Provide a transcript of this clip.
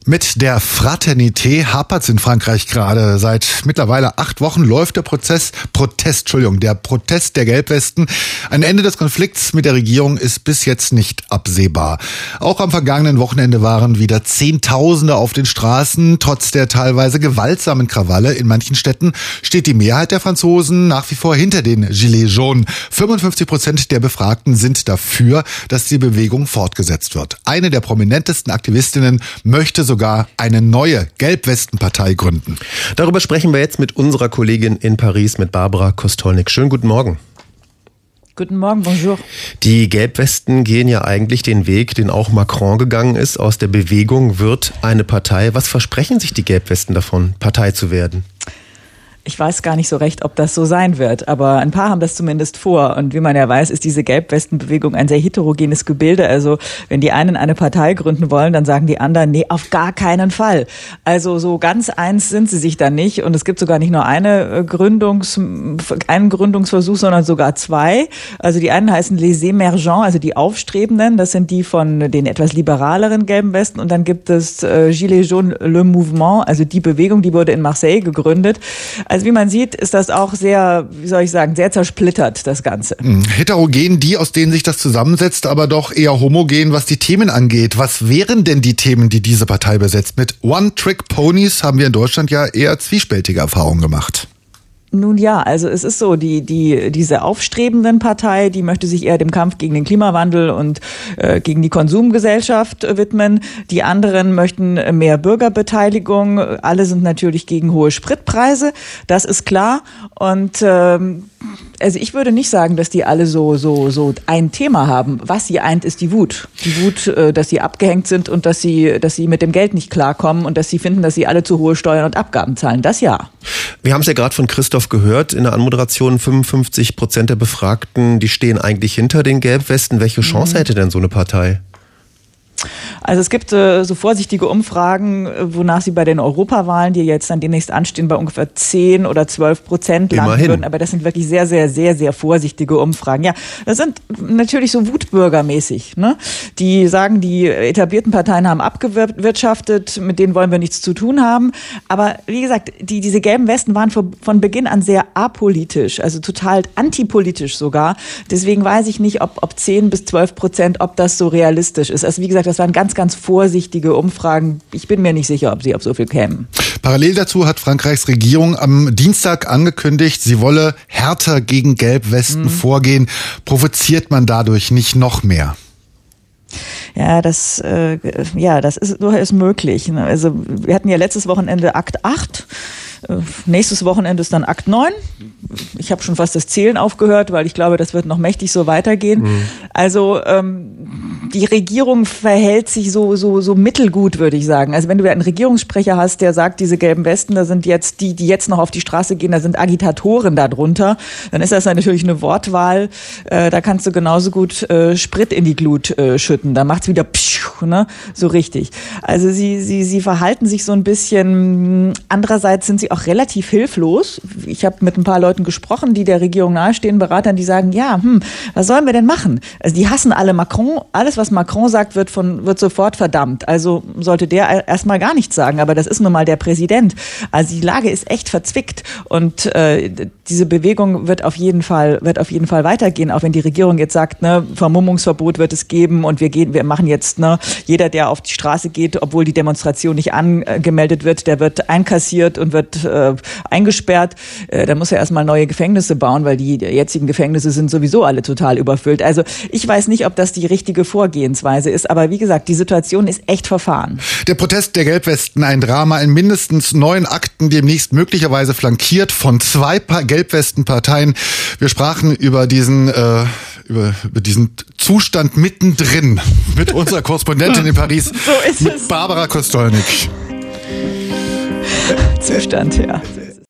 Mit der Fraternité hapert's in Frankreich gerade. Seit mittlerweile 8 Wochen läuft der Protest der Gelbwesten. Ein Ende des Konflikts mit der Regierung ist bis jetzt nicht absehbar. Auch am vergangenen Wochenende waren wieder Zehntausende auf den Straßen. Trotz der teilweise gewaltsamen Krawalle in manchen Städten steht die Mehrheit der Franzosen nach wie vor hinter den Gilets jaunes. 55% der Befragten sind dafür, dass die Bewegung fortgesetzt wird. Eine der prominentesten Aktivistinnen möchte sogar eine neue Gelbwestenpartei gründen. Darüber sprechen wir jetzt mit unserer Kollegin in Paris, mit Barbara Kostolnik. Schönen guten Morgen. Guten Morgen, bonjour. Die Gelbwesten gehen ja eigentlich den Weg, den auch Macron gegangen ist. Aus der Bewegung wird eine Partei. Was versprechen sich die Gelbwesten davon, Partei zu werden? Ich weiß gar nicht so recht, ob das so sein wird, aber ein paar haben das zumindest vor. Und wie man ja weiß, ist diese Gelbwestenbewegung ein sehr heterogenes Gebilde. Also wenn die einen eine Partei gründen wollen, dann sagen die anderen, nee, auf gar keinen Fall. Also so ganz eins sind sie sich dann nicht. Und es gibt sogar nicht nur einen Gründungsversuch, sondern sogar 2. Also die einen heißen Les Émergents, also die Aufstrebenden. Das sind die von den etwas liberaleren gelben Westen. Und dann gibt es Gilets jaunes, le Mouvement, also die Bewegung, die wurde in Marseille gegründet. Also wie man sieht, ist das auch sehr, sehr zersplittert, das Ganze. Heterogen, die, aus denen sich das zusammensetzt, aber doch eher homogen, was die Themen angeht. Was wären denn die Themen, die diese Partei besetzt? Mit One-Trick-Ponys haben wir in Deutschland ja eher zwiespältige Erfahrungen gemacht. Nun ja, also es ist so, diese aufstrebenden Partei, die möchte sich eher dem Kampf gegen den Klimawandel und gegen die Konsumgesellschaft widmen. Die anderen möchten mehr Bürgerbeteiligung. Alle sind natürlich gegen hohe Spritpreise, das ist klar. Und also ich würde nicht sagen, dass die alle so ein Thema haben. Was sie eint, ist die Wut. Die Wut, dass sie abgehängt sind und dass sie mit dem Geld nicht klarkommen und dass sie finden, dass sie alle zu hohe Steuern und Abgaben zahlen. Das ja. Wir haben es ja gerade von Christoph gehört in der Anmoderation, 55% der Befragten, die stehen eigentlich hinter den Gelbwesten. Welche Chance hätte denn so eine Partei? Also es gibt so vorsichtige Umfragen, wonach sie bei den Europawahlen, die jetzt dann demnächst anstehen, bei ungefähr 10 oder 12% landen würden. Aber das sind wirklich sehr, sehr, sehr, sehr vorsichtige Umfragen. Ja, das sind natürlich so wutbürgermäßig, ne? Die sagen, die etablierten Parteien haben abgewirtschaftet, mit denen wollen wir nichts zu tun haben. Aber wie gesagt, diese gelben Westen waren von Beginn an sehr apolitisch, also total antipolitisch sogar. Deswegen weiß ich nicht, ob 10 bis 12%, ob das so realistisch ist. Also wie gesagt, das waren ganz, ganz vorsichtige Umfragen. Ich bin mir nicht sicher, ob sie auf so viel kämen. Parallel dazu hat Frankreichs Regierung am Dienstag angekündigt, sie wolle härter gegen Gelbwesten vorgehen. Provoziert man dadurch nicht noch mehr? Ja, das ist durchaus möglich. Also wir hatten ja letztes Wochenende Akt 8. Nächstes Wochenende ist dann Akt 9. Ich habe schon fast das Zählen aufgehört, weil ich glaube, das wird noch mächtig so weitergehen. Also die Regierung verhält sich so mittelgut, würde ich sagen. Also wenn du einen Regierungssprecher hast, der sagt, diese gelben Westen, da sind jetzt die jetzt noch auf die Straße gehen, da sind Agitatoren da drunter, dann ist das natürlich eine Wortwahl. Da kannst du genauso gut Sprit in die Glut schütten. Da macht's wieder pschuh, ne? So richtig. Also sie verhalten sich so ein bisschen. Andererseits sind sie auch relativ hilflos. Ich habe mit ein paar Leuten gesprochen, die der Regierung nahestehen, Beratern, die sagen, ja, was sollen wir denn machen? Also die hassen alle Macron. Alles, was Macron sagt, wird sofort verdammt. Also sollte der erstmal gar nichts sagen. Aber das ist nun mal der Präsident. Also die Lage ist echt verzwickt. Und diese Bewegung wird auf jeden Fall weitergehen. Auch wenn die Regierung jetzt sagt, ne, Vermummungsverbot wird es geben und wir machen jetzt, ne, jeder, der auf die Straße geht, obwohl die Demonstration nicht angemeldet wird, der wird einkassiert und wird eingesperrt. Dann muss er erstmal neue Gefängnisse bauen, weil die jetzigen Gefängnisse sind sowieso alle total überfüllt. Also ich weiß nicht, ob das die richtige Vorgehensweise ist, aber wie gesagt, die Situation ist echt verfahren. Der Protest der Gelbwesten, ein Drama in mindestens 9 Akten, demnächst möglicherweise flankiert von 2 Gelbwestenparteien. Wir sprachen über diesen Zustand mittendrin mit unserer Korrespondentin in Paris, so ist mit Barbara Kostolnik. Zustand, ja.